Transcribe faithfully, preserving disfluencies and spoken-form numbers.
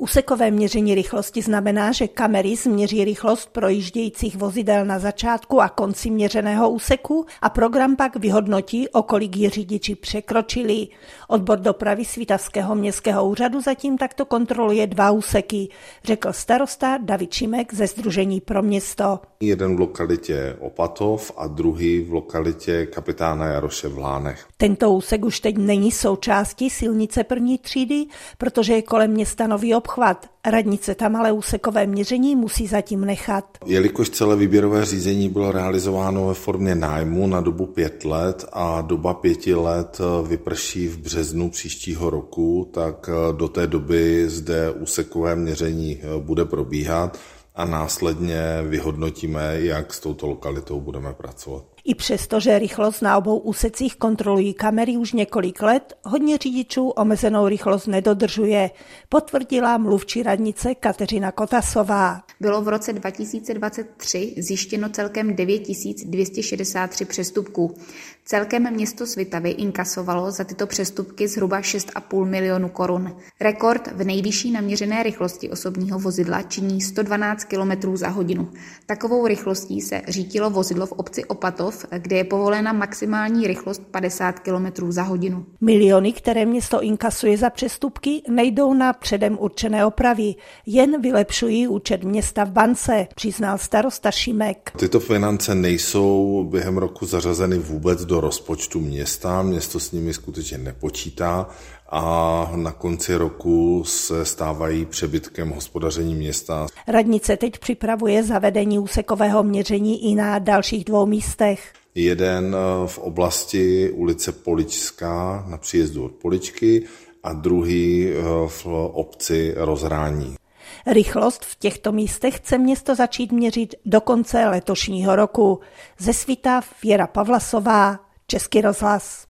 Úsekové měření rychlosti znamená, že kamery změří rychlost projíždějících vozidel na začátku a konci měřeného úseku a program pak vyhodnotí, o kolik ji řidiči překročili. Odbor dopravy Svitavského městského úřadu zatím takto kontroluje dva úseky, řekl starosta David Šimek ze Sdružení pro město. Jeden v lokalitě Opatov a druhý v lokalitě Kapitána Jaroše v Lánech. Tento úsek už teď není součástí silnice první třídy, protože je kolem města nový obchvat. Radnice tam ale úsekové měření musí zatím nechat. Jelikož celé výběrové řízení bylo realizováno ve formě nájmu na dobu pět let a doba pěti let vyprší v březnu příštího roku, tak do té doby zde úsekové měření bude probíhat a následně vyhodnotíme, jak s touto lokalitou budeme pracovat. I přesto, že rychlost na obou úsecích kontrolují kamery už několik let, hodně řidičů omezenou rychlost nedodržuje, potvrdila mluvčí radnice Kateřina Kotasová. Bylo v roce dva tisíce dvacet tři zjištěno celkem devět tisíc dvě stě šedesát tři přestupků. Celkem město Svitavy inkasovalo za tyto přestupky zhruba šest a půl milionu korun. Rekord v nejvyšší naměřené rychlosti osobního vozidla činí sto dvanáct kilometrů za hodinu. Takovou rychlostí se řítilo vozidlo v obci Opatov, kde je povolena maximální rychlost padesát kilometrů za hodinu. Miliony, které město inkasuje za přestupky, nejdou na předem určené opravy, jen vylepšují účet města v bance, přiznal starosta Šimek. Tyto finance nejsou během roku zařazeny vůbec do rozpočtu města, město s nimi skutečně nepočítá a na konci roku se stávají přebytkem hospodaření města. Radnice teď připravuje zavedení úsekového měření i na dalších dvou místech. Jeden v oblasti ulice Poličská na příjezdu od Poličky a druhý v obci Rozhrání. Rychlost v těchto místech chce město začít měřit do konce letošního roku. Ze Svitav Věra Pavlasová, Český rozhlas.